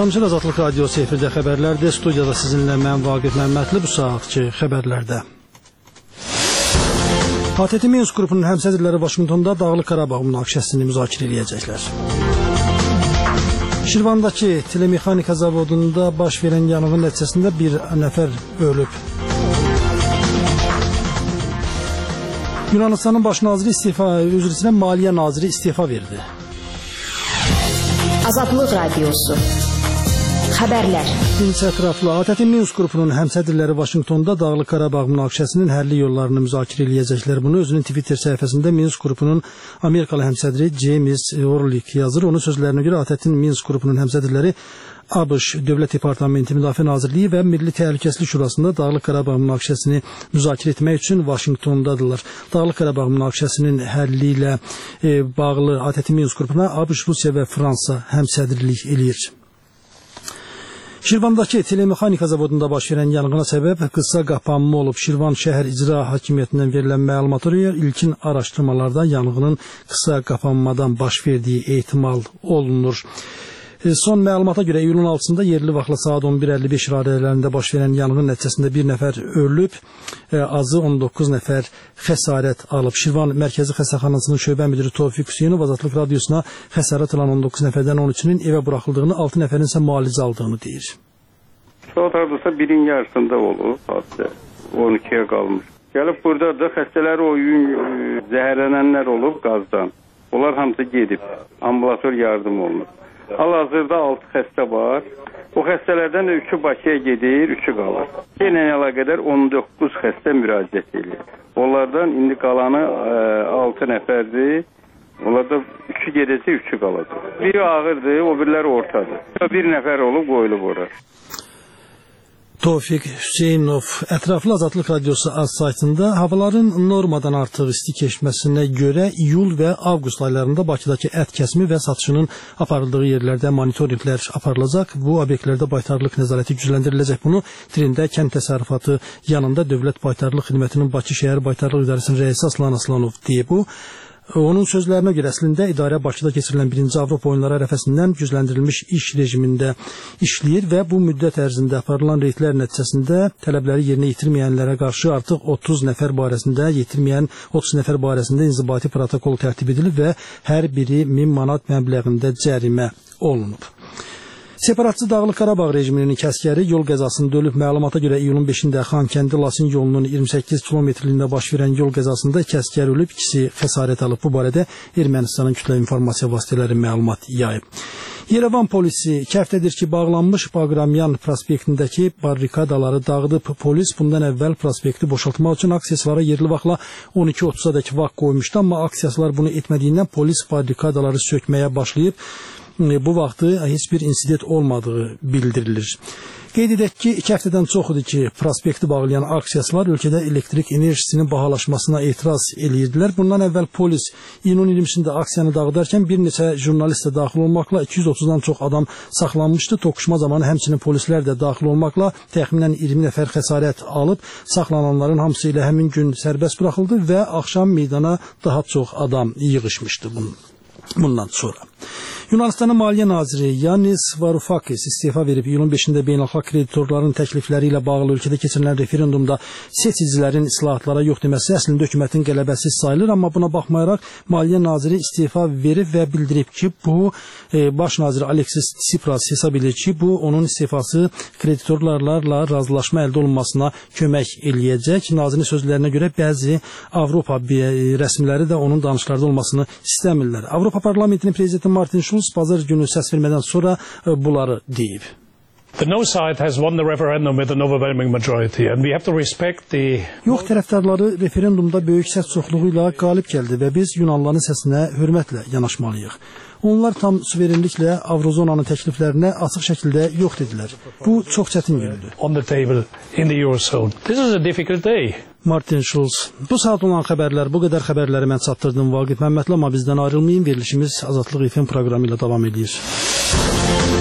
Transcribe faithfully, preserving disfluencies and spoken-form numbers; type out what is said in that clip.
Tamaşaçılar, Azadlıq Radiosu efirdə xəbərlərdir. Studiyada sizinlə mən Vaqif Məmmədli bu saatçı xəbərlərdə. A T T Minsk qrupunun həmsədrləri Vaşinqtonda Dağlıq Qarabağ münaqişəsini müzakirə edəcəklər. Şirvandakı telemexanika zavodunda baş verən yanğın nəticəsində bir nəfər ölüb. Yunanistanın baş naziri istifa, üzr istəyirəm, Maliyyə naziri istifa verdi. Azadlıq Radiosu. Xəbərlər. İkinci ətraflı A T T Minsk qrupunun həmsədrləri Vaşinqtonda Dağlıq Qarabağ münaqişəsinin həlli yollarını müzakirə edəcəklər. Bunu özünün Twitter səhifəsində Minsk qrupunun Amerikalı həmsədri James Orlik yazır. Onun sözlərinə görə A T T Minsk qrupunun həmsədrləri ABŞ Dövlət Departamenti, Müdafiə Nazirliyi və Milli Təhlükəsizlik Şurasında Dağlıq Qarabağ münaqişəsini müzakirə etmək üçün Vaşinqtondadırlar. Dağlıq Qarabağ münaqişəsinin həlli ilə e, bağlı A T T Minsk qrupuna ABŞ, Rusiya və Fransa həmsədrlik eləyir. Şirvandakı telemexanika zavodunda baş verən yanğına səbəb qısa qapanma olub. Şirvan şəhər icra hakimiyyətindən verilən məlumata görə ilkin araşdırmalarda yanğının qısa qapanmadan baş verdiyi ehtimal olunur. Son məlumata görə iyulun altısında yerli vaxtla saat on bir əlli beş radələrində baş verən yanğın nəticəsində bir nəfər ölüb, azı on doqquz nəfər xəsarət alıb. Şirvan Mərkəzi Xəstəxanasının şöbə müdiri Tofiq Hüseynov Azadlıq Radiosuna xəsarət alan on doqquz nəfərdən on üçünün evə buraxıldığını, altı nəfərin isə müalicə aldığını deyir. Saat hardasa birin yarısında olub, hatta on ikiyə qalmış. Gəlib burada da xəstələri o gün zəhərlənənlər olub qazdan. Onlar hamısı gedib, ambulator yardım olunur. Hal-hazırda altı xəstə var. O xəstələrdən də üçü Bakıya gedir, üçü qalır. Yenə əlaqədar on doqquz xəstə müraciət edir. Onlardan indi qalanı altı nəfərdir. Onlarda üçü gedəcək, üçü qalacaq. Biri ağırdır, o biriləri ortadır. Bir nəfər olub qoyulub ora. Tofiq Hüseynov ətraflı Azadlıq Radiosu az saytında havaların normadan artıq isti keçməsinə görə iyul və avqust aylarında Bakıdakı ət kəsimi və satışının aparıldığı yerlərdə monitorinqlər aparılacaq. Bu obyektlərdə baytarlıq nəzarəti gücləndiriləcək. Bunu Trində kənd təsərrüfatı yanında Dövlət Baytarlıq Xidmətinin Bakı şəhər baytarlıq idarəsinin rəisi Aslan Aslanov deyib. Bu onun sözlərinə görə əslində idarə Bakıda keçirilən birinci Avropa oyunları ərəfəsindən gücləndirilmiş iş rejimində işləyir və bu müddət ərzində aparılan reydlər nəticəsində tələbləri yerinə yetirməyənlərə qarşı artıq otuz nəfər barəsində, yetirməyən otuz nəfər barəsində inzibati protokol tərtib edilib və hər biri min manat məbləğində cərimə olunub. Separatçı Dağlıq Qarabağ rejiminin kəskəri yol qəzasında ölüb. Məlumata görə iyulun beşində Xankəndi-Laçın yolunun iyirmi səkkiz kilometrliyində baş verən yol qəzasında kəskər ölüb, ikisi xəsarət alıb. Bu barədə Ermənistanın kütləvi informasiya vasitələri məlumat yayıb. Yerevan polisi iki həftədir ki, bağlanmış Baqramyan prospektindəki barrikadaları dağıdıb. Polis bundan əvvəl prospekti boşaltmaq üçün aksiyaslara yerli vaxtla on iki otuzadək vaxt qoymuşdu, amma aksiyaslar bunu etmədiyindən polis barrikadaları sökməyə başlayıb. Bu vaxtı heç bir insident olmadığı bildirilir. Qeyd edək ki, iki həftədən çoxudur ki, prospekti bağlayan aksiyaslar ölkədə elektrik enerjisinin bahalaşmasına etiraz edirdilər. Bundan əvvəl polis iyunun iyirmisində aksiyanı dağıdarkən bir neçə jurnalist də daxil olmaqla iki yüz otuzdan çox adam saxlanmışdı. Toqquşma zamanı həmçinin polislər də daxil olmaqla təxminən iyirmi nəfər xəsarət alıb. Saxlananların hamısı ilə həmin gün sərbəst buraxıldı və axşam meydana daha çox adam yığışmışdı bundan sonra. Yunanistanın Maliyyə naziri Yannis Varoufakis istifa verib. İyulun beşində beynəlxalq kreditorların təklifləri ilə bağlı ölkədə keçirilən referendumda seçicilərin islahatlara yox deməsi əslində hökumətin qələbəsi sayılır, amma buna baxmayaraq Maliyyə naziri istifa verib və bildirib ki, bu e, baş naziri Aleksis Tsipras hesab edir ki, bu onun istifası kreditorlarla razılaşma əldə olunmasına kömək eləyəcək. Nazirin sözlərinə görə bəzi Avropa rəsmiləri də onun danışıqlarda olmasını istəmirlər. Avropa Parlamentinin prezidenti Martin Schulz bazar günü səs vermədən sonra bunları deyib. The no side has won the referendum with an overwhelming majority and we have to respect the Yox tərəfdarları referendumda böyük səs çoxluğu ilə qalib gəldi və biz Yunanlıların səsinə hörmətlə yanaşmalıyıq. Onlar tam suverenliklə Avrozonanın təkliflərinə açıq şəkildə yox dedilər. Bu çox çətin gündür. On the table in the Eurozone. This is a difficult day. Martin Schulz. Bu saat olan xəbərlər, bu qədər xəbərləri mən çatdırdım Vaqif Məmmədli, amma bizdən ayrılmayın, verilişimiz Azadlıq F M proqramı ilə davam edir.